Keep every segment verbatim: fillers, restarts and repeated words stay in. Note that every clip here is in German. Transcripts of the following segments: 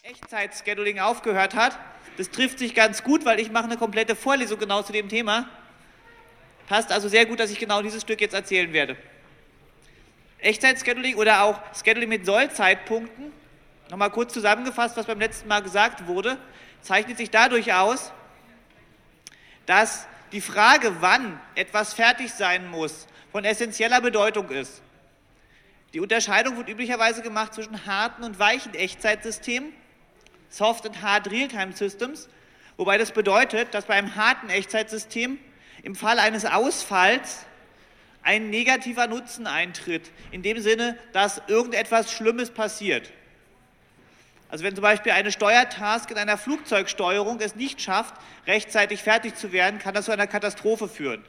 Echtzeit-Scheduling aufgehört hat. Das trifft sich ganz gut, weil ich mache eine komplette Vorlesung genau zu dem Thema. Passt also sehr gut, dass ich genau dieses Stück jetzt erzählen werde. Echtzeit-Scheduling oder auch Scheduling mit Sollzeitpunkten, nochmal kurz zusammengefasst, was beim letzten Mal gesagt wurde, zeichnet sich dadurch aus, dass die Frage, wann etwas fertig sein muss, von essentieller Bedeutung ist. Die Unterscheidung wird üblicherweise gemacht zwischen harten und weichen Echtzeitsystemen, Soft- und Hard Realtime Systems, wobei das bedeutet, dass bei einem harten Echtzeitsystem im Fall eines Ausfalls ein negativer Nutzen eintritt, in dem Sinne, dass irgendetwas Schlimmes passiert. Also wenn zum Beispiel eine Steuertask in einer Flugzeugsteuerung es nicht schafft, rechtzeitig fertig zu werden, kann das zu einer Katastrophe führen.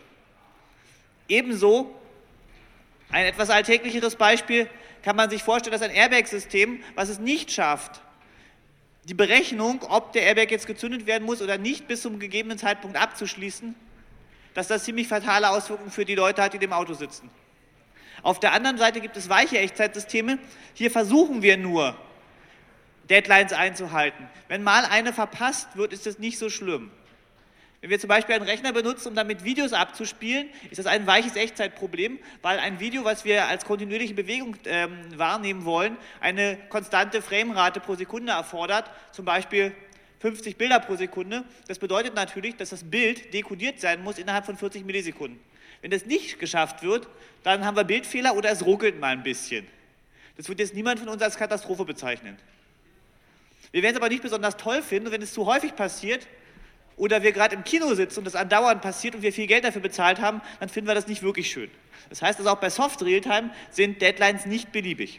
Ebenso, ein etwas alltäglicheres Beispiel, kann man sich vorstellen, dass ein Airbag-System, was es nicht schafft, die Berechnung, ob der Airbag jetzt gezündet werden muss oder nicht, bis zum gegebenen Zeitpunkt abzuschließen, dass das ziemlich fatale Auswirkungen für die Leute hat, die im Auto sitzen. Auf der anderen Seite gibt es weiche Echtzeitsysteme. Hier versuchen wir nur, Deadlines einzuhalten. Wenn mal eine verpasst wird, ist das nicht so schlimm. Wenn wir zum Beispiel einen Rechner benutzen, um damit Videos abzuspielen, ist das ein weiches Echtzeitproblem, weil ein Video, was wir als kontinuierliche Bewegung ähm, wahrnehmen wollen, eine konstante Framerate pro Sekunde erfordert, zum Beispiel fünfzig Bilder pro Sekunde. Das bedeutet natürlich, dass das Bild dekodiert sein muss innerhalb von vierzig Millisekunden. Wenn das nicht geschafft wird, dann haben wir Bildfehler oder es ruckelt mal ein bisschen. Das wird jetzt niemand von uns als Katastrophe bezeichnen. Wir werden es aber nicht besonders toll finden, wenn es zu häufig passiert oder wir gerade im Kino sitzen und das andauernd passiert und wir viel Geld dafür bezahlt haben, dann finden wir das nicht wirklich schön. Das heißt also, auch bei Soft Realtime sind Deadlines nicht beliebig.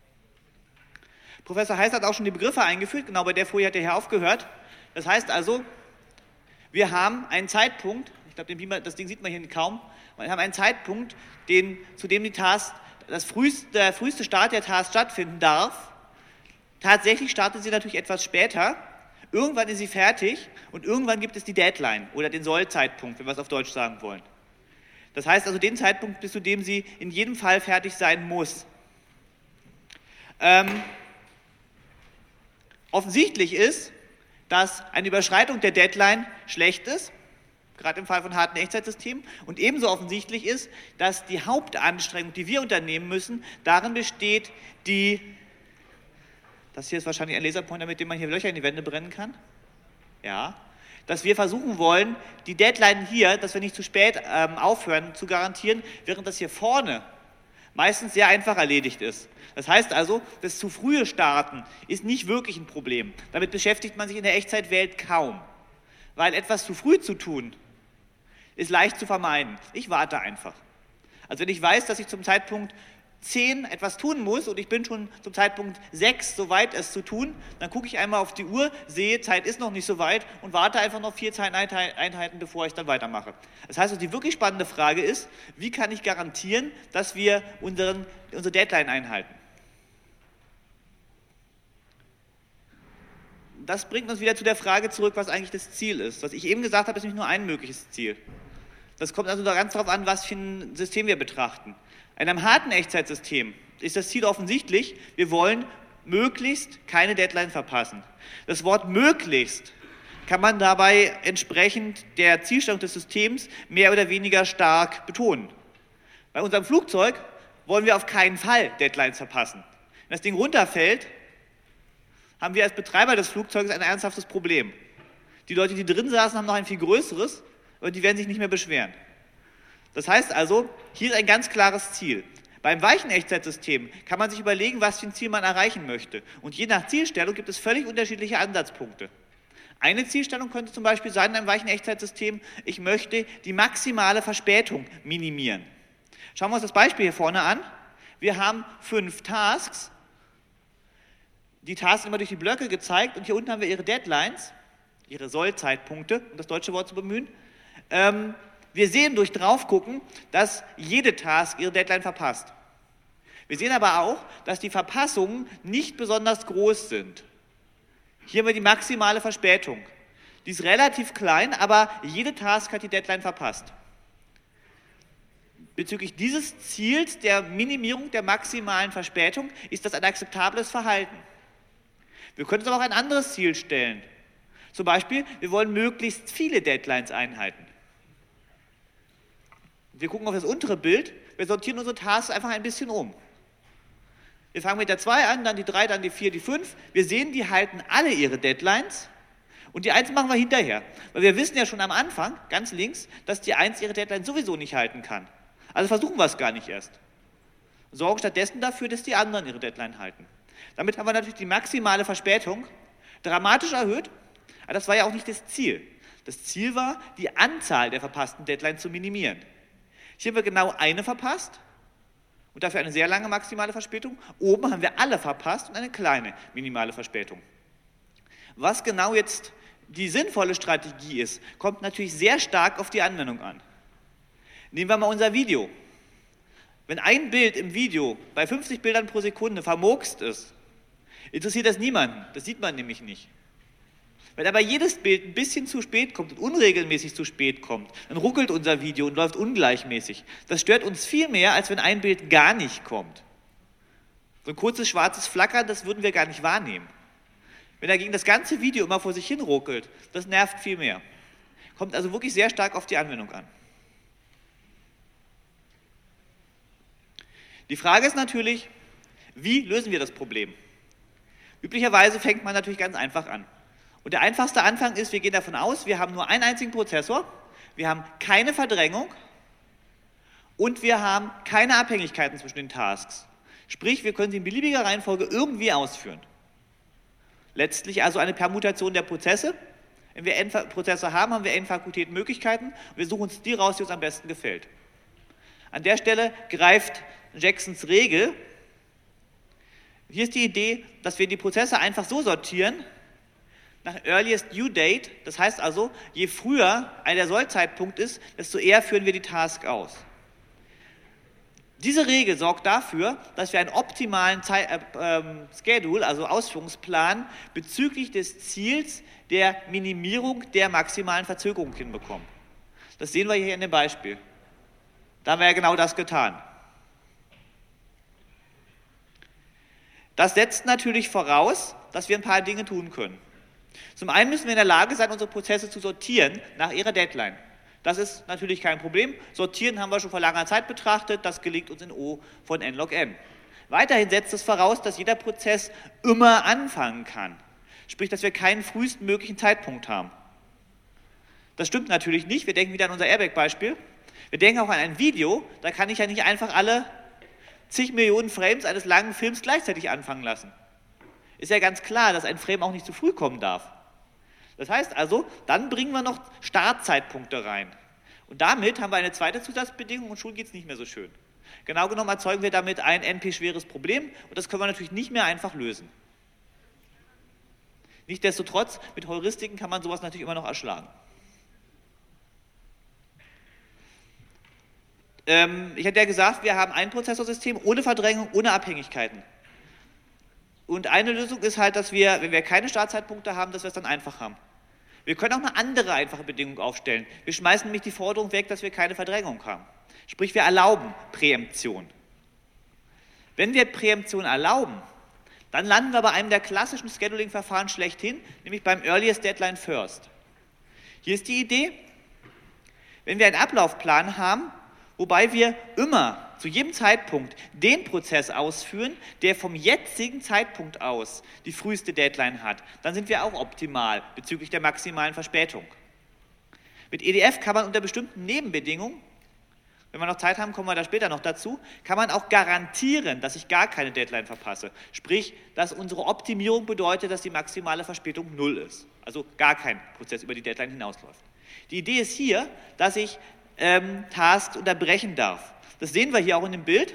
Professor Heiß hat auch schon die Begriffe eingeführt, genau bei der Folie hat er hier aufgehört. Das heißt also, wir haben einen Zeitpunkt, ich glaube, das Ding sieht man hier kaum, wir haben einen Zeitpunkt, den, zu dem die Task, das früheste, der früheste Start der Task stattfinden darf. Tatsächlich startet sie natürlich etwas später, irgendwann ist sie fertig und irgendwann gibt es die Deadline oder den Sollzeitpunkt, wenn wir es auf Deutsch sagen wollen. Das heißt also den Zeitpunkt, bis zu dem sie in jedem Fall fertig sein muss. Ähm, offensichtlich ist, dass eine Überschreitung der Deadline schlecht ist, gerade im Fall von harten Echtzeitsystemen, und ebenso offensichtlich ist, dass die Hauptanstrengung, die wir unternehmen müssen, darin besteht, die Das hier ist wahrscheinlich ein Laserpointer, mit dem man hier Löcher in die Wände brennen kann. Ja. Dass wir versuchen wollen, die Deadline hier, dass wir nicht zu spät ähm, aufhören, zu garantieren, während das hier vorne meistens sehr einfach erledigt ist. Das heißt also, das zu frühe Starten ist nicht wirklich ein Problem. Damit beschäftigt man sich in der Echtzeitwelt kaum. Weil etwas zu früh zu tun, ist leicht zu vermeiden. Ich warte einfach. Also wenn ich weiß, dass ich zum Zeitpunkt zehn etwas tun muss und ich bin schon zum Zeitpunkt sechs so weit, es zu tun, dann gucke ich einmal auf die Uhr, sehe, Zeit ist noch nicht so weit und warte einfach noch vier Zeiteinheiten, bevor ich dann weitermache. Das heißt, die wirklich spannende Frage ist, wie kann ich garantieren, dass wir unseren, unsere Deadline einhalten? Das bringt uns wieder zu der Frage zurück, was eigentlich das Ziel ist. Was ich eben gesagt habe, ist nicht nur ein mögliches Ziel. Das kommt also ganz darauf an, was für ein System wir betrachten. In einem harten Echtzeitsystem ist das Ziel offensichtlich, wir wollen möglichst keine Deadline verpassen. Das Wort möglichst kann man dabei entsprechend der Zielstellung des Systems mehr oder weniger stark betonen. Bei unserem Flugzeug wollen wir auf keinen Fall Deadlines verpassen. Wenn das Ding runterfällt, haben wir als Betreiber des Flugzeuges ein ernsthaftes Problem. Die Leute, die drin saßen, haben noch ein viel größeres, aber die werden sich nicht mehr beschweren. Das heißt also, hier ist ein ganz klares Ziel. Beim weichen Echtzeitsystem kann man sich überlegen, was für ein Ziel man erreichen möchte. Und je nach Zielstellung gibt es völlig unterschiedliche Ansatzpunkte. Eine Zielstellung könnte zum Beispiel sein in einem weichen Echtzeitsystem, ich möchte die maximale Verspätung minimieren. Schauen wir uns das Beispiel hier vorne an. Wir haben fünf Tasks. Die Tasks sind immer durch die Blöcke gezeigt und hier unten haben wir ihre Deadlines, ihre Sollzeitpunkte, um das deutsche Wort zu bemühen. Ähm, Wir sehen durch Draufgucken, dass jede Task ihre Deadline verpasst. Wir sehen aber auch, dass die Verpassungen nicht besonders groß sind. Hier haben wir die maximale Verspätung. Die ist relativ klein, aber jede Task hat die Deadline verpasst. Bezüglich dieses Ziels der Minimierung der maximalen Verspätung ist das ein akzeptables Verhalten. Wir können uns aber auch ein anderes Ziel stellen. Zum Beispiel, wir wollen möglichst viele Deadlines einhalten. Wir gucken auf das untere Bild, wir sortieren unsere Tasks einfach ein bisschen um. Wir fangen mit der zwei an, dann die drei, dann die vier, die fünf. Wir sehen, die halten alle ihre Deadlines und die eins machen wir hinterher. Weil wir wissen ja schon am Anfang, ganz links, dass die eins ihre Deadline sowieso nicht halten kann. Also versuchen wir es gar nicht erst. Sorgen stattdessen dafür, dass die anderen ihre Deadline halten. Damit haben wir natürlich die maximale Verspätung dramatisch erhöht, aber das war ja auch nicht das Ziel. Das Ziel war, die Anzahl der verpassten Deadlines zu minimieren. Hier haben wir genau eine verpasst und dafür eine sehr lange maximale Verspätung. Oben haben wir alle verpasst und eine kleine minimale Verspätung. Was genau jetzt die sinnvolle Strategie ist, kommt natürlich sehr stark auf die Anwendung an. Nehmen wir mal unser Video. Wenn ein Bild im Video bei fünfzig Bildern pro Sekunde vermurkst ist, interessiert das niemanden. Das sieht man nämlich nicht. Wenn aber jedes Bild ein bisschen zu spät kommt und unregelmäßig zu spät kommt, dann ruckelt unser Video und läuft ungleichmäßig. Das stört uns viel mehr, als wenn ein Bild gar nicht kommt. So ein kurzes schwarzes Flackern, das würden wir gar nicht wahrnehmen. Wenn dagegen das ganze Video immer vor sich hin ruckelt, das nervt viel mehr. Kommt also wirklich sehr stark auf die Anwendung an. Die Frage ist natürlich, wie lösen wir das Problem? Üblicherweise fängt man natürlich ganz einfach an. Und der einfachste Anfang ist, wir gehen davon aus, wir haben nur einen einzigen Prozessor, wir haben keine Verdrängung und wir haben keine Abhängigkeiten zwischen den Tasks. Sprich, wir können sie in beliebiger Reihenfolge irgendwie ausführen. Letztlich also eine Permutation der Prozesse. Wenn wir N-Prozesse haben, haben wir N-Fakultäten Möglichkeiten und wir suchen uns die raus, die uns am besten gefällt. An der Stelle greift Jacksons Regel. Hier ist die Idee, dass wir die Prozesse einfach so sortieren, nach Earliest Due Date, das heißt also, je früher der Sollzeitpunkt ist, desto eher führen wir die Task aus. Diese Regel sorgt dafür, dass wir einen optimalen Zeit, äh, ähm, Schedule, also Ausführungsplan, bezüglich des Ziels der Minimierung der maximalen Verzögerung hinbekommen. Das sehen wir hier in dem Beispiel. Da haben wir ja genau das getan. Das setzt natürlich voraus, dass wir ein paar Dinge tun können. Zum einen müssen wir in der Lage sein, unsere Prozesse zu sortieren nach ihrer Deadline. Das ist natürlich kein Problem. Sortieren haben wir schon vor langer Zeit betrachtet. Das gelingt uns in O von n log n. Weiterhin setzt es voraus, dass jeder Prozess immer anfangen kann. Sprich, dass wir keinen frühestmöglichen Zeitpunkt haben. Das stimmt natürlich nicht. Wir denken wieder an unser Airbag-Beispiel. Wir denken auch an ein Video. Da kann ich ja nicht einfach alle zig Millionen Frames eines langen Films gleichzeitig anfangen lassen. Ist ja ganz klar, dass ein Frame auch nicht zu früh kommen darf. Das heißt also, dann bringen wir noch Startzeitpunkte rein. Und damit haben wir eine zweite Zusatzbedingung und schon geht es nicht mehr so schön. Genau genommen erzeugen wir damit ein N P-schweres Problem und das können wir natürlich nicht mehr einfach lösen. Nichtsdestotrotz, mit Heuristiken kann man sowas natürlich immer noch erschlagen. Ähm, ich hatte ja gesagt, wir haben ein Prozessorsystem ohne Verdrängung, ohne Abhängigkeiten. Und eine Lösung ist halt, dass wir, wenn wir keine Startzeitpunkte haben, dass wir es dann einfach haben. Wir können auch eine andere einfache Bedingung aufstellen. Wir schmeißen nämlich die Forderung weg, dass wir keine Verdrängung haben. Sprich, wir erlauben Präemption. Wenn wir Präemption erlauben, dann landen wir bei einem der klassischen Scheduling-Verfahren schlechthin, nämlich beim Earliest Deadline First. Hier ist die Idee, wenn wir einen Ablaufplan haben, wobei wir immer zu jedem Zeitpunkt den Prozess ausführen, der vom jetzigen Zeitpunkt aus die früheste Deadline hat, dann sind wir auch optimal bezüglich der maximalen Verspätung. Mit E D F kann man unter bestimmten Nebenbedingungen, wenn wir noch Zeit haben, kommen wir da später noch dazu, kann man auch garantieren, dass ich gar keine Deadline verpasse. Sprich, dass unsere Optimierung bedeutet, dass die maximale Verspätung null ist. Also gar kein Prozess über die Deadline hinausläuft. Die Idee ist hier, dass ich ähm, Tasks unterbrechen darf. Das sehen wir hier auch in dem Bild.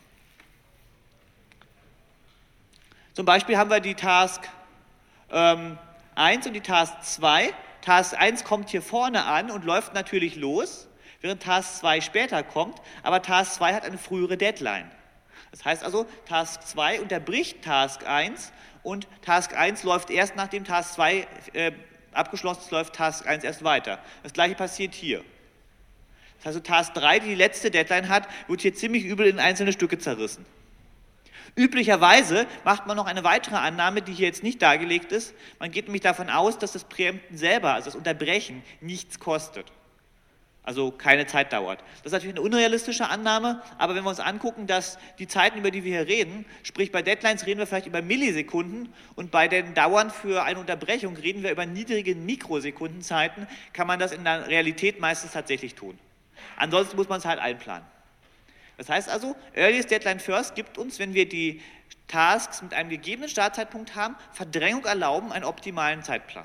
Zum Beispiel haben wir die Task ähm, eins und die Task zwei. Task eins kommt hier vorne an und läuft natürlich los, während Task zwei später kommt, aber Task zwei hat eine frühere Deadline. Das heißt also, Task zwei unterbricht Task eins und Task eins läuft erst, nachdem Task zwei äh, abgeschlossen ist, läuft Task eins erst weiter. Das gleiche passiert hier. Das heißt, Task drei, die die letzte Deadline hat, wird hier ziemlich übel in einzelne Stücke zerrissen. Üblicherweise macht man noch eine weitere Annahme, die hier jetzt nicht dargelegt ist. Man geht nämlich davon aus, dass das Präempten selber, also das Unterbrechen, nichts kostet. Also keine Zeit dauert. Das ist natürlich eine unrealistische Annahme, aber wenn wir uns angucken, dass die Zeiten, über die wir hier reden, sprich bei Deadlines reden wir vielleicht über Millisekunden und bei den Dauern für eine Unterbrechung reden wir über niedrige Mikrosekundenzeiten, kann man das in der Realität meistens tatsächlich tun. Ansonsten muss man es halt einplanen. Das heißt also, Earliest Deadline First gibt uns, wenn wir die Tasks mit einem gegebenen Startzeitpunkt haben, Verdrängung erlauben, einen optimalen Zeitplan.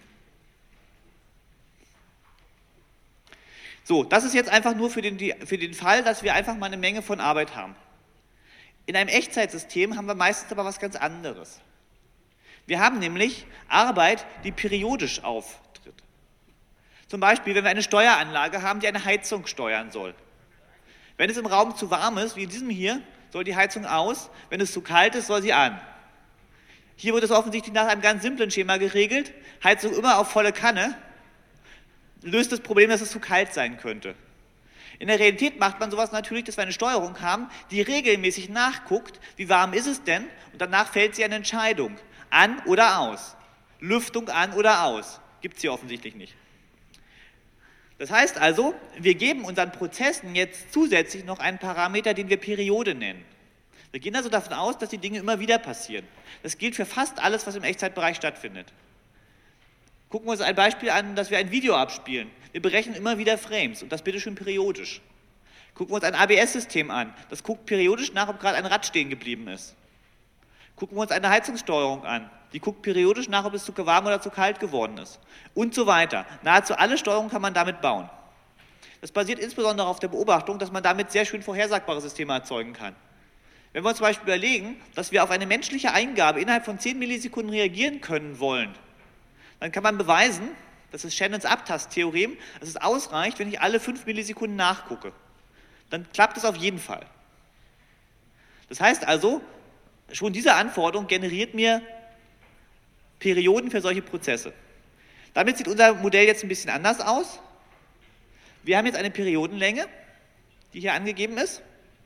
So, das ist jetzt einfach nur für den, für den Fall, dass wir einfach mal eine Menge von Arbeit haben. In einem Echtzeitsystem haben wir meistens aber was ganz anderes. Wir haben nämlich Arbeit, die periodisch auftritt. Zum Beispiel, wenn wir eine Steueranlage haben, die eine Heizung steuern soll. Wenn es im Raum zu warm ist, wie in diesem hier, soll die Heizung aus. Wenn es zu kalt ist, soll sie an. Hier wird es offensichtlich nach einem ganz simplen Schema geregelt. Heizung immer auf volle Kanne. Löst das Problem, dass es zu kalt sein könnte. In der Realität macht man sowas natürlich, dass wir eine Steuerung haben, die regelmäßig nachguckt, wie warm ist es denn, und danach fällt sie eine Entscheidung, an oder aus. Lüftung an oder aus. Gibt es hier offensichtlich nicht. Das heißt also, wir geben unseren Prozessen jetzt zusätzlich noch einen Parameter, den wir Periode nennen. Wir gehen also davon aus, dass die Dinge immer wieder passieren. Das gilt für fast alles, was im Echtzeitbereich stattfindet. Gucken wir uns ein Beispiel an, dass wir ein Video abspielen. Wir berechnen immer wieder Frames und das bitte schön periodisch. Gucken wir uns ein A B S-System an. Das guckt periodisch nach, ob gerade ein Rad stehen geblieben ist. Gucken wir uns eine Heizungssteuerung an. Die guckt periodisch nach, ob es zu warm oder zu kalt geworden ist. Und so weiter. Nahezu alle Steuerungen kann man damit bauen. Das basiert insbesondere auf der Beobachtung, dass man damit sehr schön vorhersagbare Systeme erzeugen kann. Wenn wir uns zum Beispiel überlegen, dass wir auf eine menschliche Eingabe innerhalb von zehn Millisekunden reagieren können wollen, dann kann man beweisen, das ist Shannons Abtasttheorem, dass es ausreicht, wenn ich alle fünf Millisekunden nachgucke. Dann klappt es auf jeden Fall. Das heißt also, schon diese Anforderung generiert mir Perioden für solche Prozesse. Damit sieht unser Modell jetzt ein bisschen anders aus. Wir haben jetzt eine Periodenlänge, die hier angegeben ist.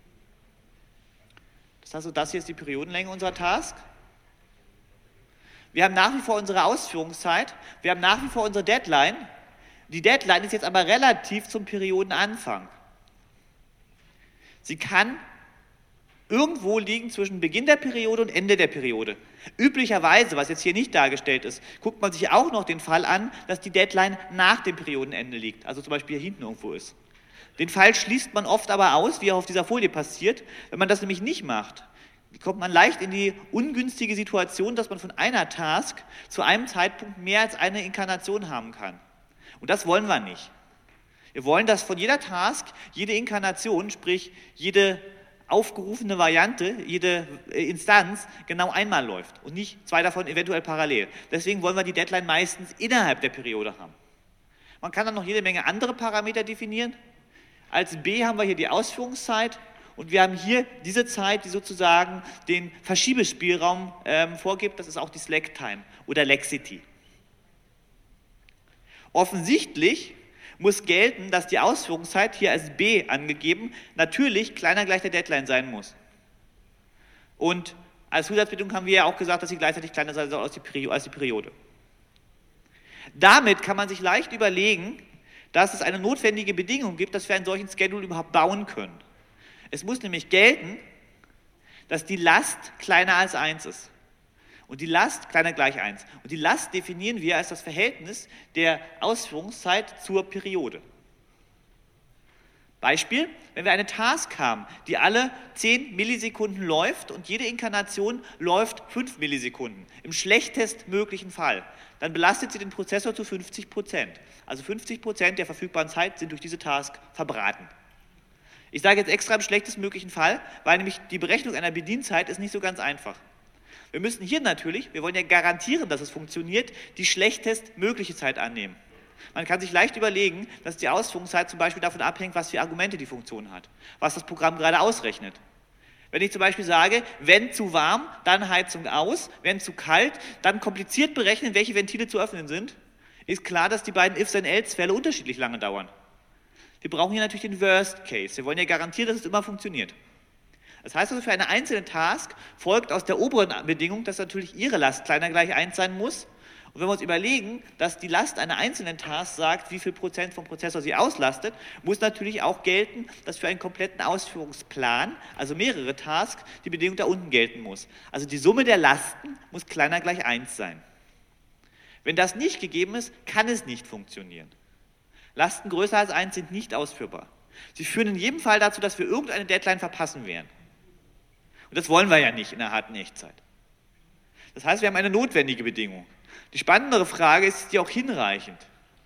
Das heißt, das hier ist die Periodenlänge unserer Task. Wir haben nach wie vor unsere Ausführungszeit, wir haben nach wie vor unsere Deadline. Die Deadline ist jetzt aber relativ zum Periodenanfang. Sie kann irgendwo liegen zwischen Beginn der Periode und Ende der Periode. Üblicherweise, was jetzt hier nicht dargestellt ist, guckt man sich auch noch den Fall an, dass die Deadline nach dem Periodenende liegt, also zum Beispiel hier hinten irgendwo ist. Den Fall schließt man oft aber aus, wie auch auf dieser Folie passiert. Wenn man das nämlich nicht macht, kommt man leicht in die ungünstige Situation, dass man von einer Task zu einem Zeitpunkt mehr als eine Inkarnation haben kann. Und das wollen wir nicht. Wir wollen, dass von jeder Task jede Inkarnation, sprich jede aufgerufene Variante, jede Instanz genau einmal läuft und nicht zwei davon eventuell parallel. Deswegen wollen wir die Deadline meistens innerhalb der Periode haben. Man kann dann noch jede Menge andere Parameter definieren. Als B haben wir hier die Ausführungszeit. Und wir haben hier diese Zeit, die sozusagen den Verschiebespielraum ähm, vorgibt, das ist auch die Slack-Time oder Laxity. Offensichtlich muss gelten, dass die Ausführungszeit, hier als B angegeben, natürlich kleiner gleich der Deadline sein muss. Und als Zusatzbedingung haben wir ja auch gesagt, dass sie gleichzeitig kleiner sein soll als die Periode. Damit kann man sich leicht überlegen, dass es eine notwendige Bedingung gibt, dass wir einen solchen Schedule überhaupt bauen können. Es muss nämlich gelten, dass die Last kleiner als eins ist. Und die Last kleiner gleich eins. Und die Last definieren wir als das Verhältnis der Ausführungszeit zur Periode. Beispiel, wenn wir eine Task haben, die alle zehn Millisekunden läuft und jede Inkarnation läuft fünf Millisekunden, im schlechtestmöglichen Fall, dann belastet sie den Prozessor zu fünfzig Prozent. Also fünfzig Prozent der verfügbaren Zeit sind durch diese Task verbraten. Ich sage jetzt extra im schlechtestmöglichen Fall, weil nämlich die Berechnung einer Bedienzeit ist nicht so ganz einfach. Wir müssen hier natürlich, wir wollen ja garantieren, dass es funktioniert, die schlechtestmögliche Zeit annehmen. Man kann sich leicht überlegen, dass die Ausführungszeit zum Beispiel davon abhängt, was für Argumente die Funktion hat, was das Programm gerade ausrechnet. Wenn ich zum Beispiel sage, wenn zu warm, dann Heizung aus, wenn zu kalt, dann kompliziert berechnen, welche Ventile zu öffnen sind, ist klar, dass die beiden If-then-Else-Fälle unterschiedlich lange dauern. Wir brauchen hier natürlich den Worst Case. Wir wollen ja garantieren, dass es immer funktioniert. Das heißt also, für eine einzelne Task folgt aus der oberen Bedingung, dass natürlich ihre Last kleiner gleich eins sein muss. Und wenn wir uns überlegen, dass die Last einer einzelnen Task sagt, wie viel Prozent vom Prozessor sie auslastet, muss natürlich auch gelten, dass für einen kompletten Ausführungsplan, also mehrere Tasks, die Bedingung da unten gelten muss. Also die Summe der Lasten muss kleiner gleich eins sein. Wenn das nicht gegeben ist, kann es nicht funktionieren. Lasten größer als eins sind nicht ausführbar. Sie führen in jedem Fall dazu, dass wir irgendeine Deadline verpassen werden. Und das wollen wir ja nicht in der harten Echtzeit. Das heißt, wir haben eine notwendige Bedingung. Die spannendere Frage ist, ist die auch hinreichend?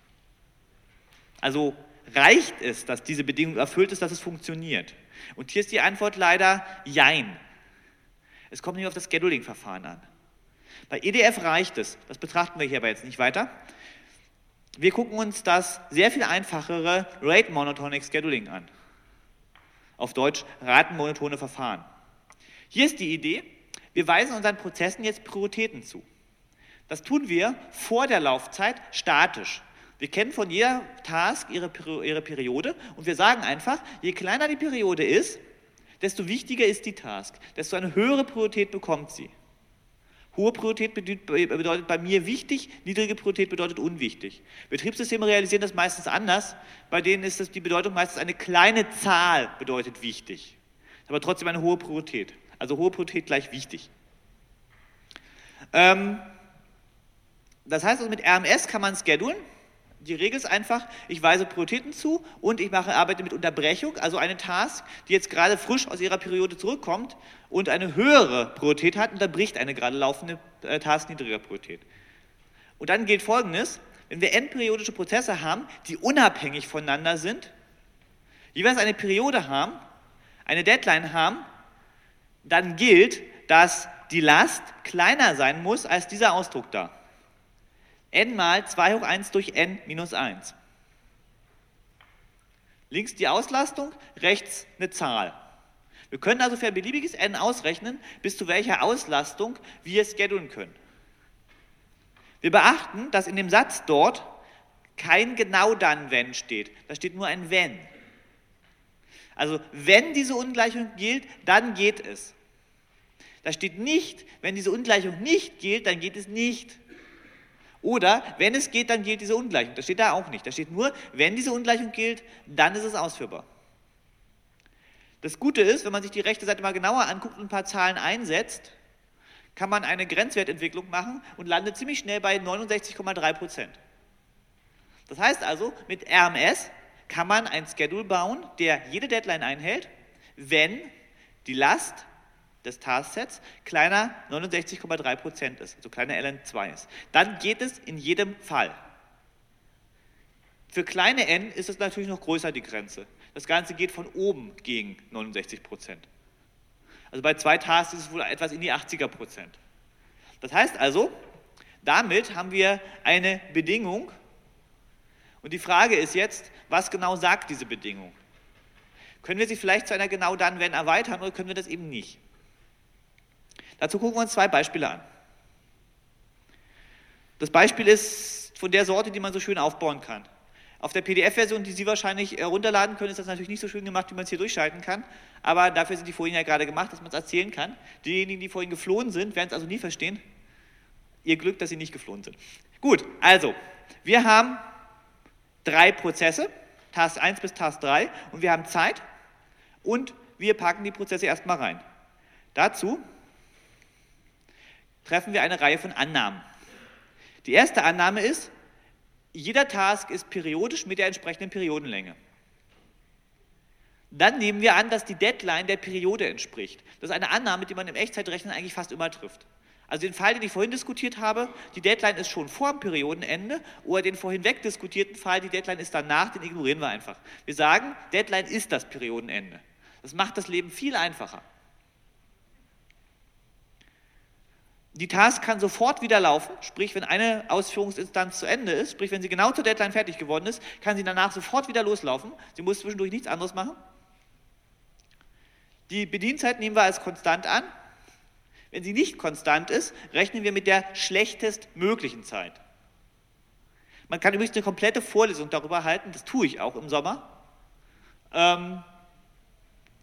Also reicht es, dass diese Bedingung erfüllt ist, dass es funktioniert? Und hier ist die Antwort leider Jein. Es kommt nicht auf das Scheduling-Verfahren an. Bei E D F reicht es, das betrachten wir hier aber jetzt nicht weiter. Wir gucken uns das sehr viel einfachere Rate Monotonic Scheduling an. Auf Deutsch ratenmonotone Verfahren. Hier ist die Idee, wir weisen unseren Prozessen jetzt Prioritäten zu. Das tun wir vor der Laufzeit statisch. Wir kennen von jeder Task ihre, ihre Periode und wir sagen einfach, je kleiner die Periode ist, desto wichtiger ist die Task, desto eine höhere Priorität bekommt sie. Hohe Priorität bedeutet bei mir wichtig, niedrige Priorität bedeutet unwichtig. Betriebssysteme realisieren das meistens anders, bei denen ist das die Bedeutung meistens eine kleine Zahl bedeutet wichtig, aber trotzdem eine hohe Priorität. Also hohe Priorität gleich wichtig. Ähm, Das heißt also, mit R M S kann man schedulen. Die Regel ist einfach, ich weise Prioritäten zu und ich mache, arbeite mit Unterbrechung, also eine Task, die jetzt gerade frisch aus ihrer Periode zurückkommt und eine höhere Priorität hat, unterbricht eine gerade laufende äh, Task niedriger Priorität. Und dann gilt Folgendes, wenn wir endperiodische Prozesse haben, die unabhängig voneinander sind, jeweils eine Periode haben, eine Deadline haben, dann gilt, dass die Last kleiner sein muss als dieser Ausdruck da. N mal zwei hoch eins durch n minus eins. Links die Auslastung, rechts eine Zahl. Wir können also für ein beliebiges n ausrechnen, bis zu welcher Auslastung wir schedulen können. Wir beachten, dass in dem Satz dort kein genau dann, wenn steht. Da steht nur ein wenn. Also wenn diese Ungleichung gilt, dann geht es. Da steht nicht, wenn diese Ungleichung nicht gilt, dann geht es nicht. Oder, wenn es geht, dann gilt diese Ungleichung. Das steht da auch nicht. Da steht nur, wenn diese Ungleichung gilt, dann ist es ausführbar. Das Gute ist, wenn man sich die rechte Seite mal genauer anguckt und ein paar Zahlen einsetzt, kann man eine Grenzwertentwicklung machen und landet ziemlich schnell bei neunundsechzig Komma drei Prozent. Das heißt also, mit R M S kann man ein Schedule bauen, der jede Deadline einhält, wenn die Last des Tasksets kleiner neunundsechzig Komma drei Prozent ist, also kleiner L N zwei ist. Dann geht es in jedem Fall. Für kleine n ist es natürlich noch größer, die Grenze. Das Ganze geht von oben gegen neunundsechzig Prozent. Also bei zwei Tasks ist es wohl etwas in die achtziger Prozent. Das heißt also, damit haben wir eine Bedingung und die Frage ist jetzt, was genau sagt diese Bedingung? Können wir sie vielleicht zu einer genau dann, wenn erweitern oder können wir das eben nicht? Dazu gucken wir uns zwei Beispiele an. Das Beispiel ist von der Sorte, die man so schön aufbauen kann. Auf der P D F-Version, die Sie wahrscheinlich herunterladen können, ist das natürlich nicht so schön gemacht, wie man es hier durchschalten kann, aber dafür sind die Folien ja gerade gemacht, dass man es erzählen kann. Diejenigen, die vorhin geflohen sind, werden es also nie verstehen. Ihr Glück, dass sie nicht geflohen sind. Gut, also, wir haben drei Prozesse, Task eins bis Task drei, und wir haben Zeit und wir packen die Prozesse erstmal rein. Dazu treffen wir eine Reihe von Annahmen. Die erste Annahme ist, jeder Task ist periodisch mit der entsprechenden Periodenlänge. Dann nehmen wir an, dass die Deadline der Periode entspricht. Das ist eine Annahme, die man im Echtzeitrechnen eigentlich fast immer trifft. Also den Fall, den ich vorhin diskutiert habe, die Deadline ist schon vor dem Periodenende, oder den vorhin wegdiskutierten Fall, die Deadline ist danach, den ignorieren wir einfach. Wir sagen, Deadline ist das Periodenende. Das macht das Leben viel einfacher. Die Task kann sofort wieder laufen, sprich, wenn eine Ausführungsinstanz zu Ende ist, sprich, wenn sie genau zur Deadline fertig geworden ist, kann sie danach sofort wieder loslaufen. Sie muss zwischendurch nichts anderes machen. Die Bedienzeit nehmen wir als konstant an. Wenn sie nicht konstant ist, rechnen wir mit der schlechtestmöglichen Zeit. Man kann übrigens eine komplette Vorlesung darüber halten, das tue ich auch im Sommer. Ähm,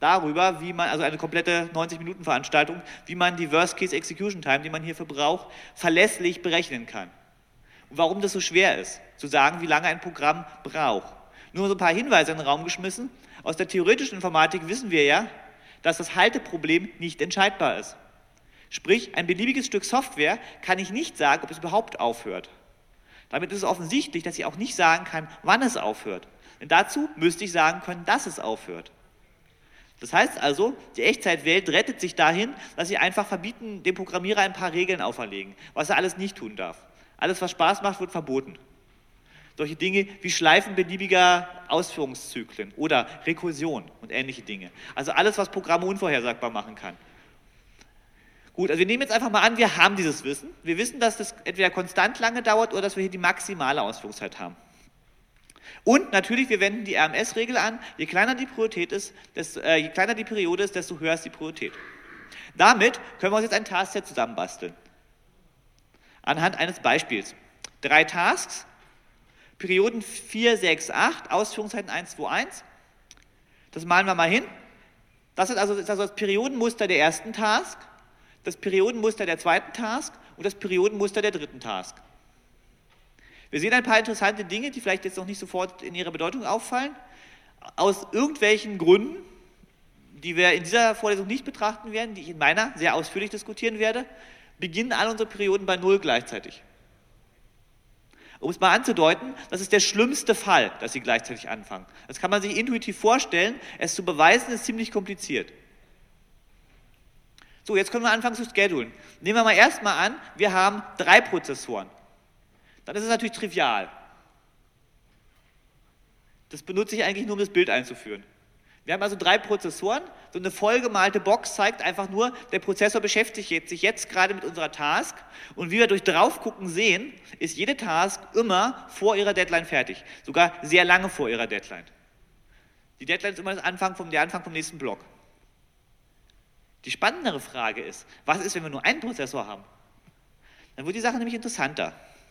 darüber, wie man, also eine komplette neunzig-Minuten-Veranstaltung, wie man die Worst-Case-Execution-Time, die man hierfür braucht, verlässlich berechnen kann. Und warum das so schwer ist, zu sagen, wie lange ein Programm braucht. Nur so ein paar Hinweise in den Raum geschmissen. Aus der theoretischen Informatik wissen wir ja, dass das Halteproblem nicht entscheidbar ist. Sprich, ein beliebiges Stück Software kann ich nicht sagen, ob es überhaupt aufhört. Damit ist es offensichtlich, dass ich auch nicht sagen kann, wann es aufhört. Denn dazu müsste ich sagen können, dass es aufhört. Das heißt also, die Echtzeitwelt rettet sich dahin, dass sie einfach verbieten, dem Programmierer ein paar Regeln auferlegen, was er alles nicht tun darf. Alles, was Spaß macht, wird verboten. Solche Dinge wie Schleifen beliebiger Ausführungszyklen oder Rekursion und ähnliche Dinge. Also alles, was Programme unvorhersagbar machen kann. Gut, also wir nehmen jetzt einfach mal an, wir haben dieses Wissen. Wir wissen, dass das entweder konstant lange dauert oder dass wir hier die maximale Ausführungszeit haben. Und natürlich, wir wenden die R M S-Regel an. Je kleiner die Priorität ist, desto, äh, je kleiner die Periode ist, desto höher ist die Priorität. Damit können wir uns jetzt ein Taskset zusammenbasteln. Anhand eines Beispiels. Drei Tasks, Perioden vier, sechs, acht, Ausführungszeiten eins, zwei, eins. Das malen wir mal hin. Das ist also, ist also das Periodenmuster der ersten Task, das Periodenmuster der zweiten Task und das Periodenmuster der dritten Task. Wir sehen ein paar interessante Dinge, die vielleicht jetzt noch nicht sofort in ihrer Bedeutung auffallen. Aus irgendwelchen Gründen, die wir in dieser Vorlesung nicht betrachten werden, die ich in meiner sehr ausführlich diskutieren werde, beginnen alle unsere Perioden bei null gleichzeitig. Um es mal anzudeuten, das ist der schlimmste Fall, dass sie gleichzeitig anfangen. Das kann man sich intuitiv vorstellen, es zu beweisen ist ziemlich kompliziert. So, jetzt können wir anfangen zu schedulen. Nehmen wir mal erstmal an, wir haben drei Prozessoren. Dann ist es natürlich trivial. Das benutze ich eigentlich nur, um das Bild einzuführen. Wir haben also drei Prozessoren, so eine vollgemalte Box zeigt einfach nur, der Prozessor beschäftigt sich jetzt gerade mit unserer Task und wie wir durch Draufgucken sehen, ist jede Task immer vor ihrer Deadline fertig, sogar sehr lange vor ihrer Deadline. Die Deadline ist immer das Anfang vom, der Anfang vom nächsten Block. Die spannendere Frage ist, was ist, wenn wir nur einen Prozessor haben? Dann wird die Sache nämlich interessanter.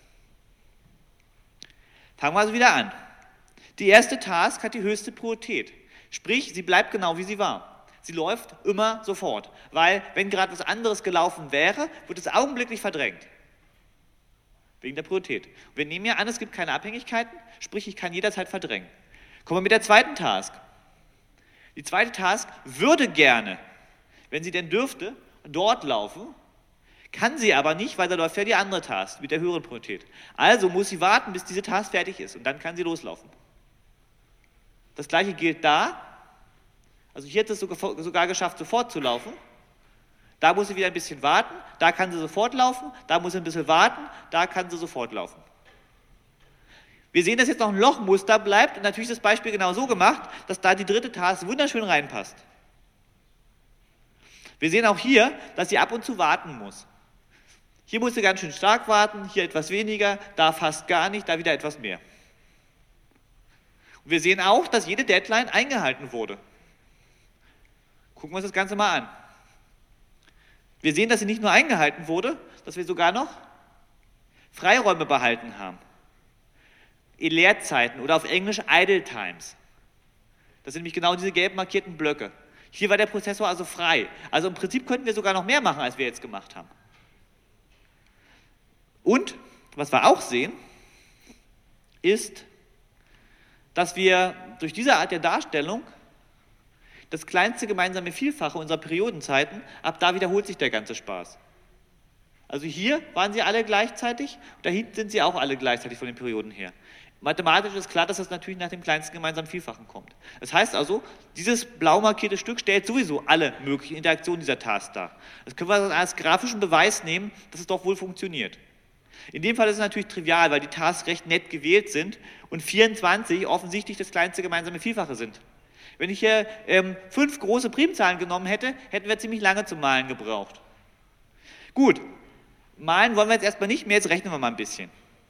Fangen wir also wieder an. Die erste Task hat die höchste Priorität. Sprich, sie bleibt genau wie sie war. Sie läuft immer sofort, weil wenn gerade was anderes gelaufen wäre, wird es augenblicklich verdrängt. Wegen der Priorität. Und wir nehmen ja an, es gibt keine Abhängigkeiten, sprich, ich kann jederzeit verdrängen. Kommen wir mit der zweiten Task. Die zweite Task würde gerne, wenn sie denn dürfte, dort laufen, kann sie aber nicht, weil da läuft ja die andere Task mit der höheren Priorität. Also muss sie warten, bis diese Task fertig ist und dann kann sie loslaufen. Das gleiche gilt da. Also hier hat es sogar geschafft, sofort zu laufen. Da muss sie wieder ein bisschen warten, da kann sie sofort laufen, da muss sie ein bisschen warten, da kann sie sofort laufen. Wir sehen, dass jetzt noch ein Lochmuster bleibt und natürlich ist das Beispiel genau so gemacht, dass da die dritte Task wunderschön reinpasst. Wir sehen auch hier, dass sie ab und zu warten muss. Hier muss sie ganz schön stark warten, hier etwas weniger, da fast gar nicht, da wieder etwas mehr. Und wir sehen auch, dass jede Deadline eingehalten wurde. Gucken wir uns das Ganze mal an. Wir sehen, dass sie nicht nur eingehalten wurde, dass wir sogar noch Freiräume behalten haben. Leerzeiten oder auf Englisch Idle Times. Das sind nämlich genau diese gelb markierten Blöcke. Hier war der Prozessor also frei. Also im Prinzip könnten wir sogar noch mehr machen, als wir jetzt gemacht haben. Und, was wir auch sehen, ist, dass wir durch diese Art der Darstellung das kleinste gemeinsame Vielfache unserer Periodenzeiten, ab da wiederholt sich der ganze Spaß. Also hier waren sie alle gleichzeitig, da hinten sind sie auch alle gleichzeitig von den Perioden her. Mathematisch ist klar, dass das natürlich nach dem kleinsten gemeinsamen Vielfachen kommt. Das heißt also, dieses blau markierte Stück stellt sowieso alle möglichen Interaktionen dieser Task dar. Das können wir als grafischen Beweis nehmen, dass es doch wohl funktioniert. In dem Fall ist es natürlich trivial, weil die Tasks recht nett gewählt sind und vierundzwanzig offensichtlich das kleinste gemeinsame Vielfache sind. Wenn ich hier ähm, fünf große Primzahlen genommen hätte, hätten wir ziemlich lange zum Malen gebraucht. Gut, malen wollen wir jetzt erstmal nicht mehr, jetzt rechnen wir mal ein bisschen.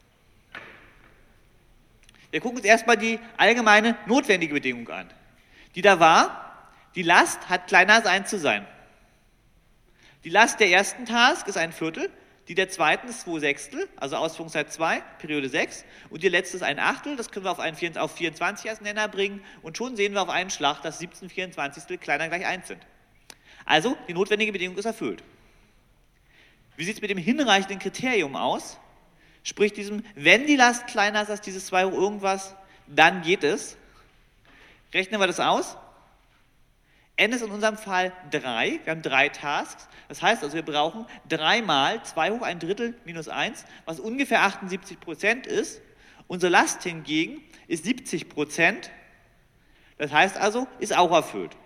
Wir gucken uns erstmal die allgemeine notwendige Bedingung an, die da war, die Last hat kleiner als eins zu sein. Die Last der ersten Task ist ein Viertel, Die der zweiten ist zwei Sechstel, also Ausführungszeit zwei, Periode sechs. Und die letzte ist ein Achtel, das können wir auf, einen, auf vierundzwanzig als Nenner bringen. Und schon sehen wir auf einen Schlag, dass siebzehn Vierundzwanzigstel kleiner gleich eins sind. Also, die notwendige Bedingung ist erfüllt. Wie sieht es mit dem hinreichenden Kriterium aus? Sprich diesem, wenn die Last kleiner ist als dieses zwei hoch irgendwas, dann geht es. Rechnen wir das aus. N ist in unserem Fall drei, wir haben drei Tasks. Das heißt also, wir brauchen drei mal zwei hoch ein Drittel minus eins, was ungefähr achtundsiebzig Prozent ist. Unsere Last hingegen ist siebzig Prozent. Das heißt also, ist auch erfüllt.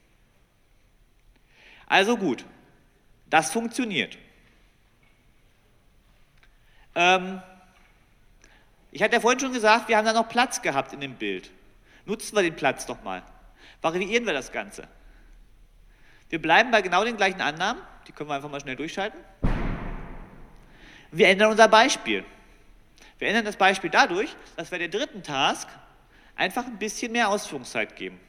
Also gut, das funktioniert. Ähm, ich hatte ja vorhin schon gesagt, wir haben da noch Platz gehabt in dem Bild. Nutzen wir den Platz doch mal. Variieren wir das Ganze. Wir bleiben bei genau den gleichen Annahmen, die können wir einfach mal schnell durchschalten. Wir ändern unser Beispiel. Wir ändern das Beispiel dadurch, dass wir der dritten Task einfach ein bisschen mehr Ausführungszeit geben.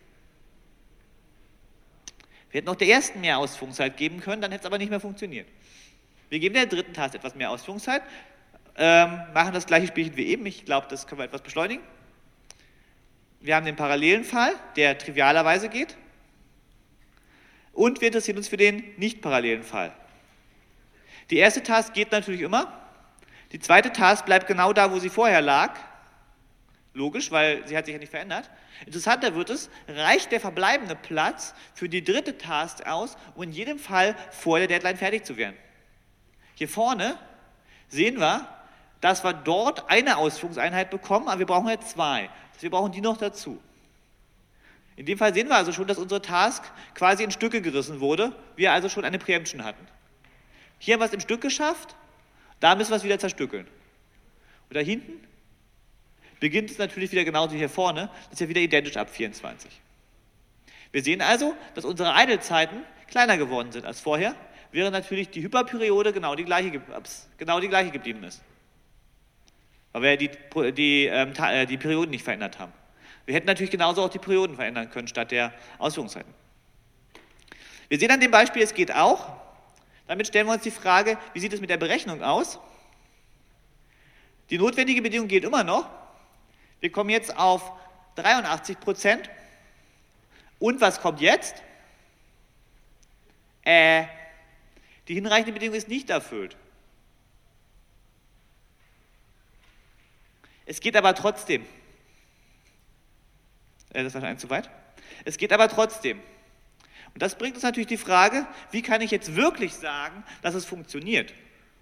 Wir hätten auch der ersten mehr Ausführungszeit geben können, dann hätte es aber nicht mehr funktioniert. Wir geben der dritten Task etwas mehr Ausführungszeit, ähm, machen das gleiche Spielchen wie eben. Ich glaube, das können wir etwas beschleunigen. Wir haben den parallelen Fall, der trivialerweise geht. Und wir interessieren uns für den nicht parallelen Fall. Die erste Task geht natürlich immer. Die zweite Task bleibt genau da, wo sie vorher lag. Logisch, weil sie hat sich ja nicht verändert. Interessanter wird es, reicht der verbleibende Platz für die dritte Task aus, um in jedem Fall vor der Deadline fertig zu werden. Hier vorne sehen wir, dass wir dort eine Ausführungseinheit bekommen, aber wir brauchen ja zwei. Wir brauchen die noch dazu. In dem Fall sehen wir also schon, dass unsere Task quasi in Stücke gerissen wurde, wir also schon eine Preemption hatten. Hier haben wir es im Stück geschafft, da müssen wir es wieder zerstückeln. Und da hinten beginnt es natürlich wieder genauso wie hier vorne, das ist ja wieder identisch ab vierundzwanzig. Wir sehen also, dass unsere Idle-Zeiten kleiner geworden sind als vorher, während natürlich die Hyperperiode genau die gleiche, genau die gleiche geblieben ist. Weil wir ja die, die, ähm, die Perioden nicht verändert haben. Wir hätten natürlich genauso auch die Perioden verändern können, statt der Ausführungszeiten. Wir sehen an dem Beispiel, es geht auch. Damit stellen wir uns die Frage, wie sieht es mit der Berechnung aus? Die notwendige Bedingung gilt immer noch. Wir kommen jetzt auf dreiundachtzig Prozent. Und was kommt jetzt? Äh, die hinreichende Bedingung ist nicht erfüllt. Es geht aber trotzdem. Äh, das ist wahrscheinlich zu weit. Es geht aber trotzdem. Und das bringt uns natürlich die Frage, wie kann ich jetzt wirklich sagen, dass es funktioniert?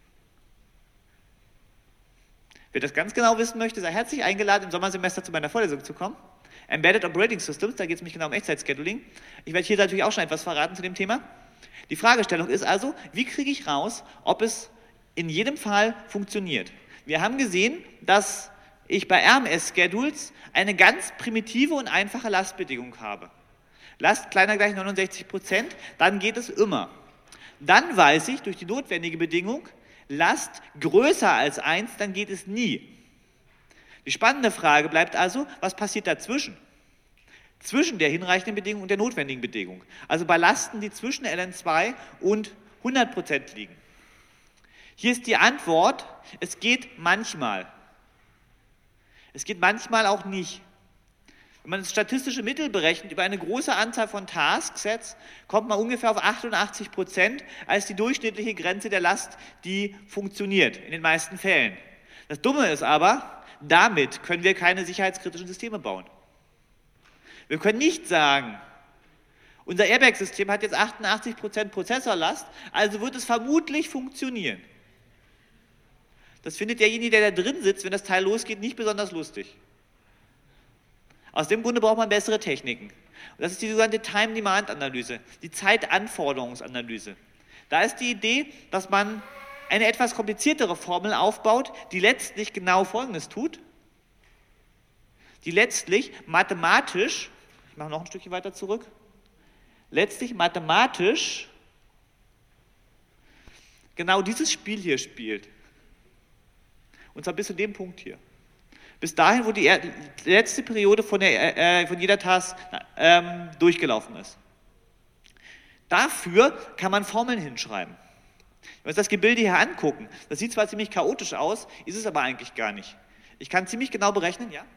Wer das ganz genau wissen möchte, sei herzlich eingeladen, im Sommersemester zu meiner Vorlesung zu kommen. Embedded Operating Systems, da geht es nämlich genau um Echtzeit-Scheduling. Ich werde hier natürlich auch schon etwas verraten zu dem Thema. Die Fragestellung ist also, wie kriege ich raus, ob es in jedem Fall funktioniert? Wir haben gesehen, dass ich bei R M S-Schedules eine ganz primitive und einfache Lastbedingung habe. Last kleiner gleich neunundsechzig Prozent, dann geht es immer. Dann weiß ich durch die notwendige Bedingung, Last größer als eins, dann geht es nie. Die spannende Frage bleibt also, was passiert dazwischen? Zwischen der hinreichenden Bedingung und der notwendigen Bedingung. Also bei Lasten, die zwischen L N zwei und hundert Prozent liegen. Hier ist die Antwort, es geht manchmal. Es geht manchmal auch nicht. Wenn man das statistische Mittel berechnet über eine große Anzahl von Tasksets, kommt man ungefähr auf achtundachtzig Prozent als die durchschnittliche Grenze der Last, die funktioniert, in den meisten Fällen. Das Dumme ist aber, damit können wir keine sicherheitskritischen Systeme bauen. Wir können nicht sagen, unser Airbag-System hat jetzt achtundachtzig Prozent Prozessorlast, also wird es vermutlich funktionieren. Das findet derjenige, der da drin sitzt, wenn das Teil losgeht, nicht besonders lustig. Aus dem Grunde braucht man bessere Techniken. Und das ist die sogenannte Time-Demand-Analyse, die Zeitanforderungsanalyse. Da ist die Idee, dass man eine etwas kompliziertere Formel aufbaut, die letztlich genau Folgendes tut. Die letztlich mathematisch, ich mache noch ein Stückchen weiter zurück, letztlich mathematisch genau dieses Spiel hier spielt. Und zwar bis zu dem Punkt hier. Bis dahin, wo die letzte Periode von, der, äh, von jeder Task ähm, durchgelaufen ist. Dafür kann man Formeln hinschreiben. Wenn wir uns das Gebilde hier angucken, das sieht zwar ziemlich chaotisch aus, ist es aber eigentlich gar nicht. Ich kann ziemlich genau berechnen, ja?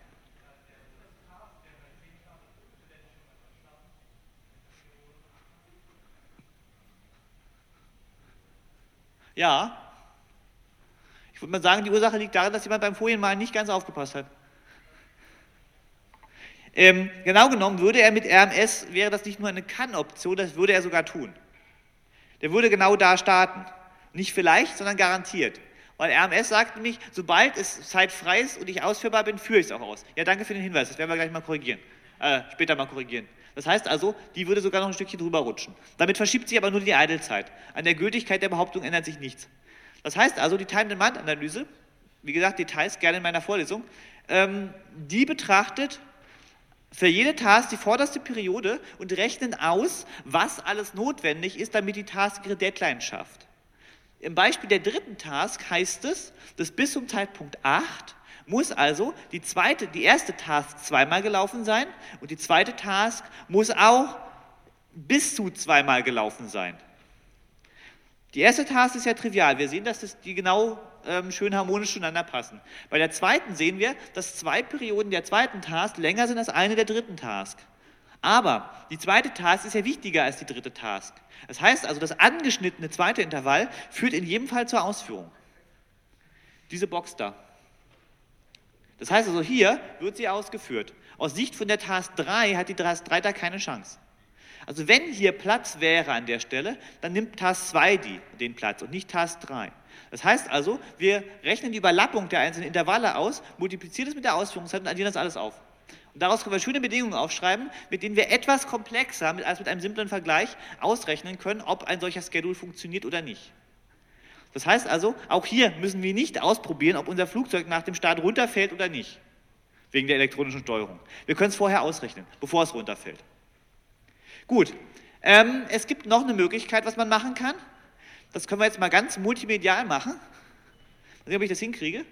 Ja. Ich würde mal sagen, die Ursache liegt darin, dass jemand beim Folienmalen nicht ganz aufgepasst hat. Ähm, genau genommen würde er mit R M S, wäre das nicht nur eine Kann-Option, das würde er sogar tun. Der würde genau da starten. Nicht vielleicht, sondern garantiert. Weil R M S sagt nämlich, sobald es zeitfrei ist und ich ausführbar bin, führe ich es auch aus. Ja, danke für den Hinweis, das werden wir gleich mal korrigieren. Äh, später mal korrigieren. Das heißt also, die würde sogar noch ein Stückchen drüber rutschen. Damit verschiebt sich aber nur die Idle-Zeit. An der Gültigkeit der Behauptung ändert sich nichts. Das heißt also, die Time-Demand-Analyse, wie gesagt, Details gerne in meiner Vorlesung, ähm, die betrachtet für jede Task die vorderste Periode und rechnet aus, was alles notwendig ist, damit die Task ihre Deadline schafft. Im Beispiel der dritten Task heißt es, dass bis zum Zeitpunkt acht muss also die, zweite, die erste Task zweimal gelaufen sein und die zweite Task muss auch bis zu zweimal gelaufen sein. Die erste Task ist ja trivial. Wir sehen, dass das die genau ähm, schön harmonisch zueinander passen. Bei der zweiten sehen wir, dass zwei Perioden der zweiten Task länger sind als eine der dritten Task. Aber die zweite Task ist ja wichtiger als die dritte Task. Das heißt also, das angeschnittene zweite Intervall führt in jedem Fall zur Ausführung. Diese Box da. Das heißt also, hier wird sie ausgeführt. Aus Sicht von der Task drei hat die Task drei da keine Chance. Also wenn hier Platz wäre an der Stelle, dann nimmt Task zwei die, den Platz und nicht Task drei. Das heißt also, wir rechnen die Überlappung der einzelnen Intervalle aus, multiplizieren es mit der Ausführungszeit und addieren das alles auf. Und daraus können wir schöne Bedingungen aufschreiben, mit denen wir etwas komplexer als mit einem simplen Vergleich ausrechnen können, ob ein solcher Schedule funktioniert oder nicht. Das heißt also, auch hier müssen wir nicht ausprobieren, ob unser Flugzeug nach dem Start runterfällt oder nicht, wegen der elektronischen Steuerung. Wir können es vorher ausrechnen, bevor es runterfällt. Gut, ähm, es gibt noch eine Möglichkeit, was man machen kann. Das können wir jetzt mal ganz multimedial machen. Mal sehen, ob ich das hinkriege.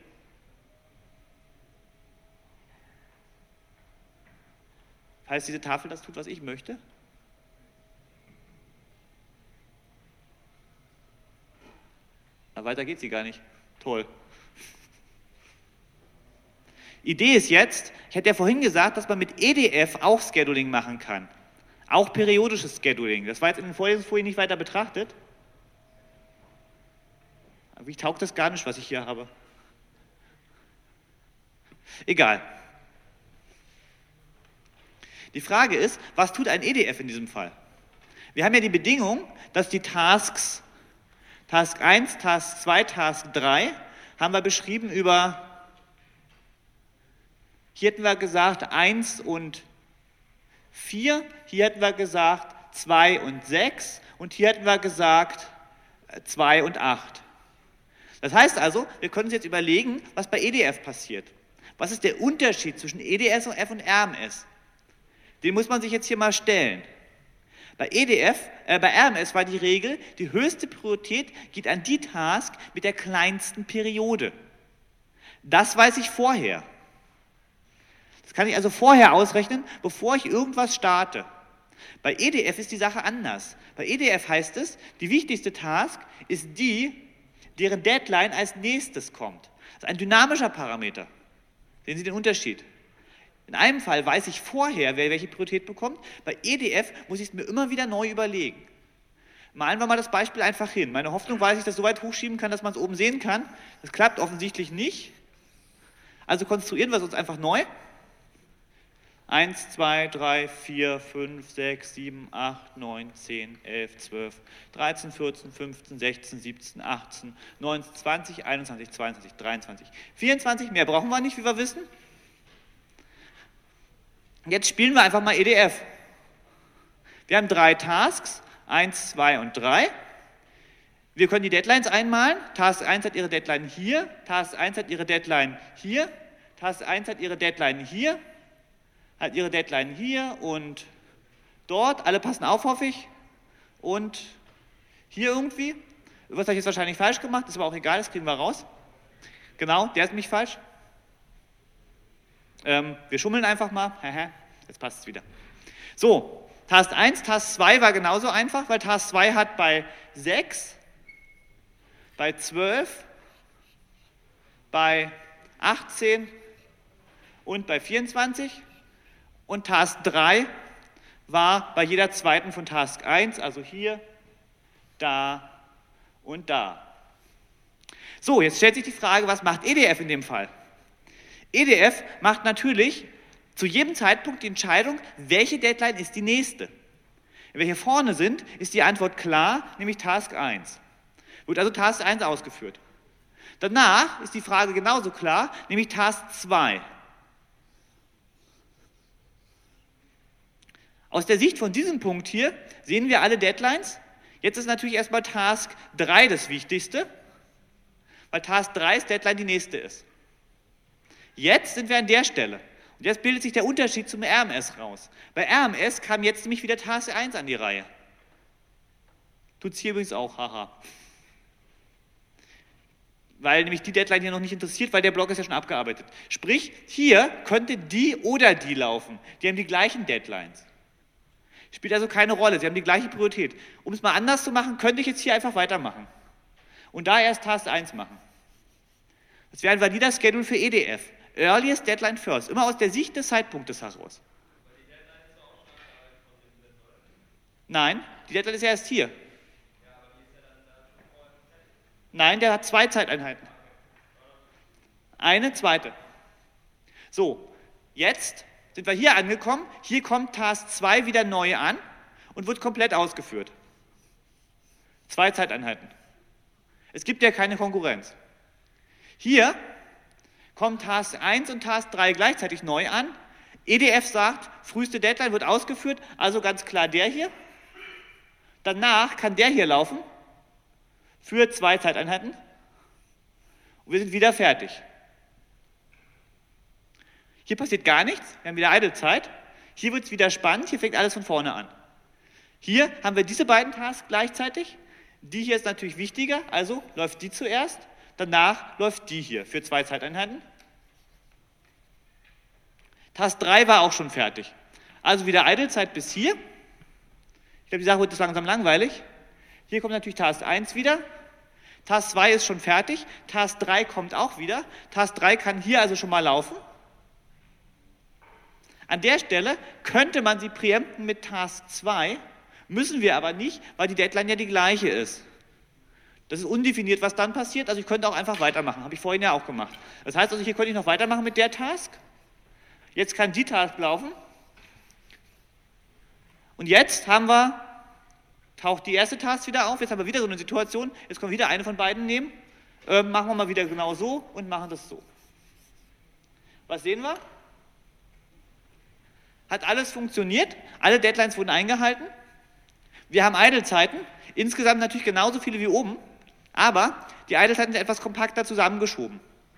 Falls diese Tafel das tut, was ich möchte. Aber weiter geht sie gar nicht. Toll. Idee ist jetzt, ich hatte ja vorhin gesagt, dass man mit E D F auch Scheduling machen kann. Auch periodisches Scheduling. Das war jetzt in den Vorlesungsfolien nicht weiter betrachtet. Aber ich taugt das gar nicht, was ich hier habe. Egal. Die Frage ist, was tut ein E D F in diesem Fall? Wir haben ja die Bedingung, dass die Tasks, Task eins, Task zwei, Task drei, haben wir beschrieben über, hier hätten wir gesagt eins und vier, hier hätten wir gesagt zwei und sechs und hier hätten wir gesagt zwei und acht. Das heißt also, wir können uns jetzt überlegen, was bei E D F passiert. Was ist der Unterschied zwischen E D S und F und R M S? Den muss man sich jetzt hier mal stellen. Bei E D F, äh, bei R M S war die Regel, die höchste Priorität geht an die Task mit der kleinsten Periode. Das weiß ich vorher. Das kann ich also vorher ausrechnen, bevor ich irgendwas starte. Bei E D F ist die Sache anders. Bei E D F heißt es, die wichtigste Task ist die, deren Deadline als nächstes kommt. Das ist ein dynamischer Parameter. Sehen Sie den Unterschied? In einem Fall weiß ich vorher, wer welche Priorität bekommt. Bei E D F muss ich es mir immer wieder neu überlegen. Malen wir mal das Beispiel einfach hin. Meine Hoffnung war, dass ich das so weit hochschieben kann, dass man es oben sehen kann. Das klappt offensichtlich nicht. Also konstruieren wir es uns einfach neu. eins, zwei, drei, vier, fünf, sechs, sieben, acht, neun, zehn, elf, zwölf, dreizehn, vierzehn, fünfzehn, sechzehn, siebzehn, achtzehn, neunzehn, zwanzig, einundzwanzig, zweiundzwanzig, dreiundzwanzig, vierundzwanzig. Mehr brauchen wir nicht, wie wir wissen. Jetzt spielen wir einfach mal E D F. Wir haben drei Tasks, eins, zwei und drei. Wir können die Deadlines einmalen. Task eins hat ihre Deadline hier, Task eins hat ihre Deadline hier, Task eins hat ihre Deadline hier, hat ihre Deadline hier und dort. Alle passen auf, hoffe ich. Und hier irgendwie. Was habe ich jetzt wahrscheinlich falsch gemacht, ist aber auch egal, das kriegen wir raus. Genau, der ist nämlich falsch. Ähm, wir schummeln einfach mal. Jetzt passt es wieder. So, Task eins, Task zwei war genauso einfach, weil Task zwei hat bei sechs bei zwölf, bei achtzehn und bei vierundzwanzig. Und Task drei war bei jeder zweiten von Task eins, also hier, da und da. So, jetzt stellt sich die Frage, was macht E D F in dem Fall? E D F macht natürlich zu jedem Zeitpunkt die Entscheidung, welche Deadline ist die nächste. Wenn wir hier vorne sind, ist die Antwort klar, nämlich Task eins. Wird also Task eins ausgeführt. Danach ist die Frage genauso klar, nämlich Task zwei. Aus der Sicht von diesem Punkt hier sehen wir alle Deadlines. Jetzt ist natürlich erstmal Task drei das Wichtigste, weil Task drei ist Deadline die nächste ist. Jetzt sind wir an der Stelle. Und jetzt bildet sich der Unterschied zum R M S raus. Bei R M S kam jetzt nämlich wieder Task eins an die Reihe. Tut es hier übrigens auch, haha. Weil nämlich die Deadline hier noch nicht interessiert, weil der Block ist ja schon abgearbeitet. Sprich, hier könnte die oder die laufen. Die haben die gleichen Deadlines. Spielt also keine Rolle, sie haben die gleiche Priorität. Um es mal anders zu machen, könnte ich jetzt hier einfach weitermachen. Und da erst Task eins machen. Das wäre ein valider Schedule für E D F. Earliest Deadline First. Immer aus der Sicht des Zeitpunktes heraus. Nein, die Deadline ist ja erst hier. Nein, der hat zwei Zeiteinheiten. Eine, zweite. So, jetzt sind wir hier angekommen. Hier kommt Task zwei wieder neu an und wird komplett ausgeführt. Zwei Zeiteinheiten. Es gibt ja keine Konkurrenz. Hier kommt Task eins und Task drei gleichzeitig neu an. E D F sagt, früheste Deadline wird ausgeführt, also ganz klar der hier. Danach kann der hier laufen für zwei Zeiteinheiten und wir sind wieder fertig. Hier passiert gar nichts, wir haben wieder Idle-Zeit. Hier wird es wieder spannend, hier fängt alles von vorne an. Hier haben wir diese beiden Tasks gleichzeitig. Die hier ist natürlich wichtiger, also läuft die zuerst. Danach läuft die hier für zwei Zeiteinheiten. Task drei war auch schon fertig. Also wieder Idle-Zeit bis hier. Ich glaube, die Sache wird jetzt langsam langweilig. Hier kommt natürlich Task eins wieder. Task zwei ist schon fertig. Task drei kommt auch wieder. Task drei kann hier also schon mal laufen. An der Stelle könnte man sie präempten mit Task zwei, müssen wir aber nicht, weil die Deadline ja die gleiche ist. Das ist undefiniert, was dann passiert. Also ich könnte auch einfach weitermachen. Habe ich vorhin ja auch gemacht. Das heißt also, hier könnte ich noch weitermachen mit der Task. Jetzt kann die Task laufen. Und jetzt haben wir, taucht die erste Task wieder auf. Jetzt haben wir wieder so eine Situation. Jetzt können wir wieder eine von beiden nehmen. Ähm, machen wir mal wieder genau so und machen das so. Was sehen wir? Hat alles funktioniert. Alle Deadlines wurden eingehalten. Wir haben Idle-Zeiten. Insgesamt natürlich genauso viele wie oben. Aber die Idle-Zeiten sind etwas kompakter zusammengeschoben.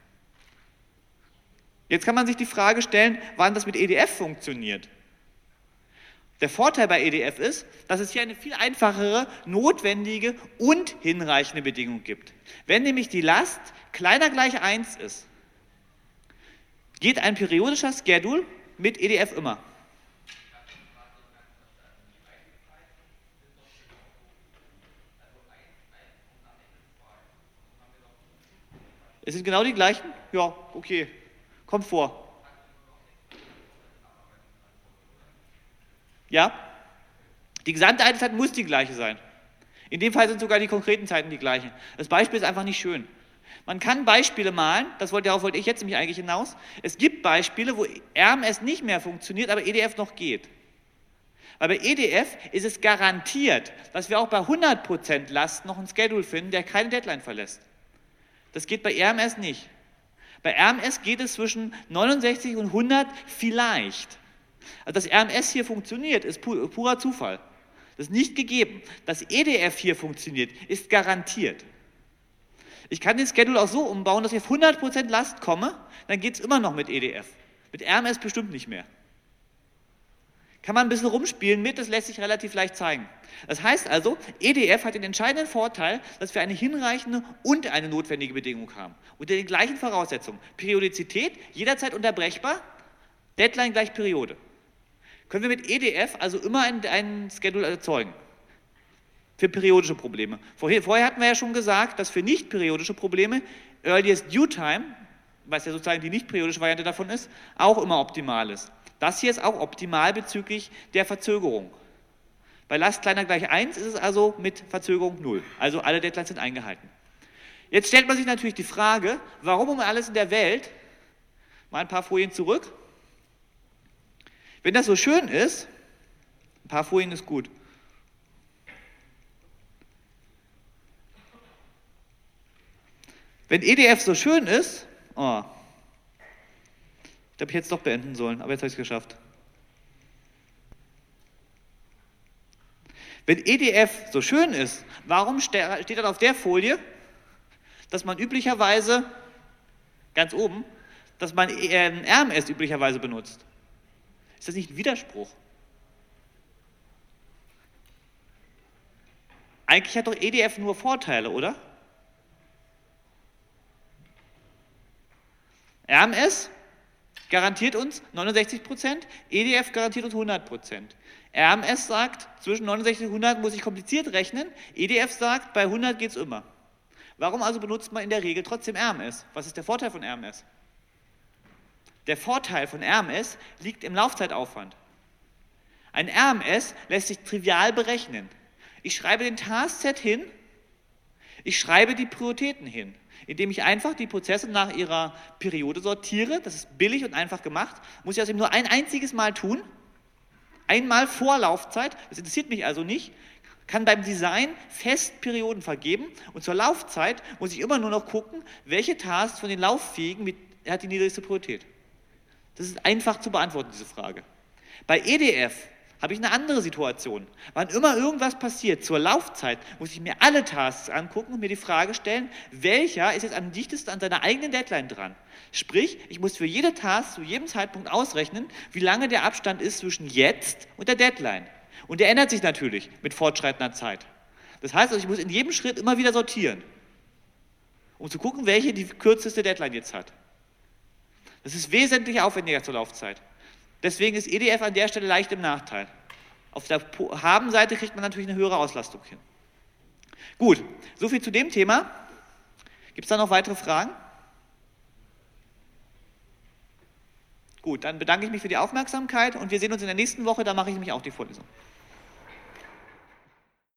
Jetzt kann man sich die Frage stellen, wann das mit E D F funktioniert. Der Vorteil bei E D F ist, dass es hier eine viel einfachere, notwendige und hinreichende Bedingung gibt. Wenn nämlich die Last kleiner gleich eins ist, geht ein periodischer Schedule mit E D F immer. Es sind genau die gleichen? Ja, okay. Kommt vor. Ja? Die gesamte Idle-Zeit muss die gleiche sein. In dem Fall sind sogar die konkreten Zeiten die gleichen. Das Beispiel ist einfach nicht schön. Man kann Beispiele malen, das wollte, darauf wollte ich jetzt nämlich eigentlich hinaus. Es gibt Beispiele, wo R M S nicht mehr funktioniert, aber E D F noch geht. Weil bei E D F ist es garantiert, dass wir auch bei hundert Prozent Last noch einen Schedule finden, der keine Deadline verlässt. Das geht bei R M S nicht. Bei R M S geht es zwischen neunundsechzig und hundert vielleicht. Also dass R M S hier funktioniert, ist pu- purer Zufall. Das ist nicht gegeben. Dass E D F hier funktioniert, ist garantiert. Ich kann den Schedule auch so umbauen, dass ich auf hundert Prozent Last komme, dann geht es immer noch mit E D F. Mit R M S bestimmt nicht mehr. Kann man ein bisschen rumspielen mit, das lässt sich relativ leicht zeigen. Das heißt also, E D F hat den entscheidenden Vorteil, dass wir eine hinreichende und eine notwendige Bedingung haben. Unter den gleichen Voraussetzungen. Periodizität, jederzeit unterbrechbar, Deadline gleich Periode. Können wir mit E D F also immer einen, einen Schedule erzeugen. für periodische Probleme. Vorher, vorher hatten wir ja schon gesagt, dass für nicht periodische Probleme Earliest Due Time, was ja sozusagen die nicht periodische Variante davon ist, auch immer optimal ist. Das hier ist auch optimal bezüglich der Verzögerung. Bei Last kleiner gleich eins ist es also mit Verzögerung null. Also alle Deadlines sind eingehalten. Jetzt stellt man sich natürlich die Frage, warum um alles in der Welt, mal ein paar Folien zurück, wenn das so schön ist, ein paar Folien ist gut. Wenn E D F so schön ist, oh, ich glaube, ich hätte es doch beenden sollen, aber jetzt habe ich es geschafft. Wenn E D F so schön ist, warum steht dann auf der Folie, dass man üblicherweise, ganz oben, dass man R M S üblicherweise benutzt? Ist das nicht ein Widerspruch? Eigentlich hat doch E D F nur Vorteile, oder? R M S garantiert uns neunundsechzig Prozent, E D F garantiert uns hundert Prozent. R M S sagt, zwischen neunundsechzig und hundert muss ich kompliziert rechnen, E D F sagt, bei hundert geht es immer. Warum also benutzt man in der Regel trotzdem R M S? Was ist der Vorteil von R M S? Der Vorteil von R M S liegt im Laufzeitaufwand. Ein R M S lässt sich trivial berechnen. Ich schreibe den Taskset hin, ich schreibe die Prioritäten hin, indem ich einfach die Prozesse nach ihrer Periode sortiere. Das ist billig und einfach gemacht. Muss ich also nur ein einziges Mal tun. Einmal vor Laufzeit. Das interessiert mich also nicht. Kann beim Design fest Perioden vergeben. Und zur Laufzeit muss ich immer nur noch gucken, welche Tasks von den Lauffähigen mit, hat die niedrigste Priorität. Das ist einfach zu beantworten, diese Frage. Bei E D F habe ich eine andere Situation. Wann immer irgendwas passiert zur Laufzeit, muss ich mir alle Tasks angucken und mir die Frage stellen, welcher ist jetzt am dichtesten an seiner eigenen Deadline dran. Sprich, ich muss für jede Task zu jedem Zeitpunkt ausrechnen, wie lange der Abstand ist zwischen jetzt und der Deadline. Und der ändert sich natürlich mit fortschreitender Zeit. Das heißt, also ich muss in jedem Schritt immer wieder sortieren, um zu gucken, welche die kürzeste Deadline jetzt hat. Das ist wesentlich aufwendiger zur Laufzeit. Deswegen ist E D F an der Stelle leicht im Nachteil. Auf der Haben-Seite kriegt man natürlich eine höhere Auslastung hin. Gut, soviel zu dem Thema. Gibt es da noch weitere Fragen? Gut, dann bedanke ich mich für die Aufmerksamkeit und wir sehen uns in der nächsten Woche, da mache ich nämlich auch die Vorlesung.